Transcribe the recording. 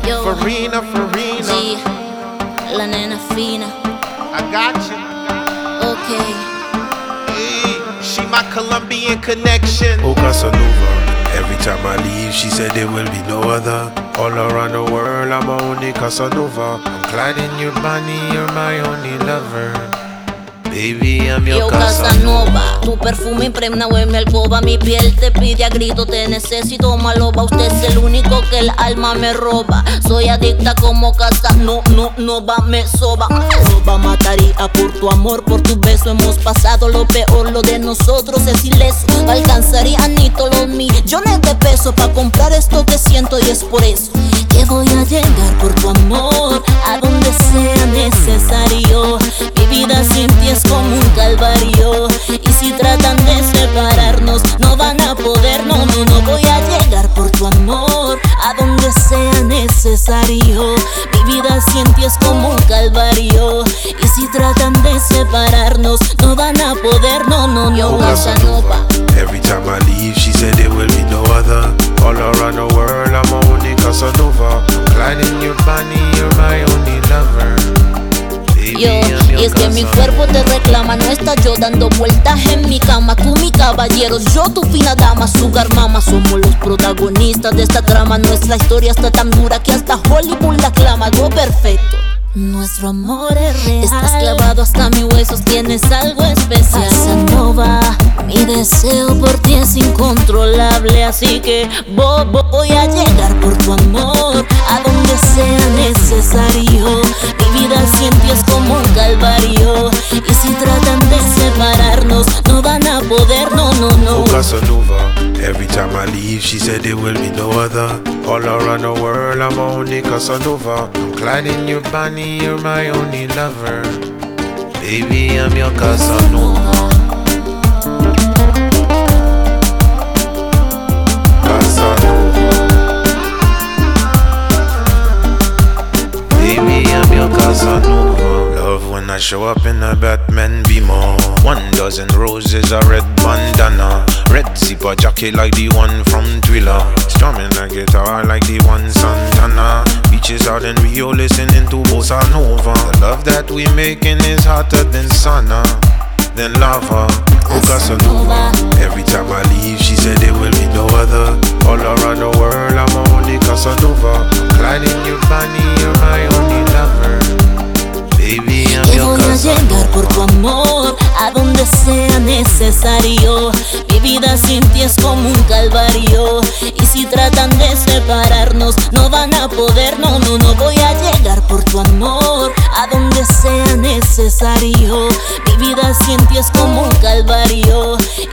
Yo, Farina. G, la nena fina. I got you. Okay. Hey, she my Colombian connection. Oh, Casanova. Every time I leave, she said there will be no other. All around the world, I'm only Casanova. I'm gliding your bunny, you're my only lover. Baby, I'm your Yo, Casanova, tu perfume impregna en mi alcoba. Mi piel te pide a grito, te necesito, maloba. Usted es el único que el alma me roba. Soy adicta como Casanova, me soba. Loba, mataría por tu amor, por tu beso. Hemos pasado lo peor, lo de nosotros es ileso. Alcanzaría ni todos los millones de pesos para comprar esto que siento, y es por eso que voy a llegar por tu amor a donde sea necesario. Mi vida sin ti es como un calvario, y si tratan de separarnos no van a poder, no voy a llegar por tu amor a donde sea necesario. Mi vida sin ti es como un calvario, y si tratan de separarnos no van a poder, no. Oh, Casanova. Every time I leave, she said there will be no other. All around the world, I'm only Casanova. I'm gliding your bunny, you're my only lover. Baby, Yo, I'm your y es que mi Casanova. cuerpo te reclama, no está yo dando vueltas en mi cama. Tú mi caballero, yo tu fina dama, sugar mama. Somos los protagonistas de esta trama. Nuestra historia está tan dura que hasta Hollywood la clama. Algo perfecto, nuestro amor es real. Estás clavado hasta mis huesos, tienes algo especial. Casanova, mi deseo por ti es incontrolable, así que voy a llegar por tu amor a donde sea necesario. Mi vida sin ti es como un calvario, y si tratan de separarnos no van a poder, no. Oh, Casanova. Every time I leave, she said there will be no other. All around the world, I'm only Casanova. I'm gliding your bunny, you're my only lover. Baby, I'm your Casanova. Casanova. Baby, I'm your Casanova. Love when I show up in a Batman Beamer. 1 dozen roses, a red bandana. Red zipper jacket like the one from Thriller. Strumming a guitar like the one Santana. Beaches out in Rio listening to Bossa Nova. The love that we making is hotter than sauna, than lava. Oh, Casanova. Every time I leave, she said there will be no other. All around the world, I'm only Casanova. Gliding your bunny, you're my only lover. Baby, I'm Que your voy a llegar Casanova. por tu amor a donde sea necesario. Mi vida sin ti es como un calvario, y si tratan de separarnos no van a poder, no voy a llegar por tu amor a donde sea necesario. Mi vida sin ti es como un calvario,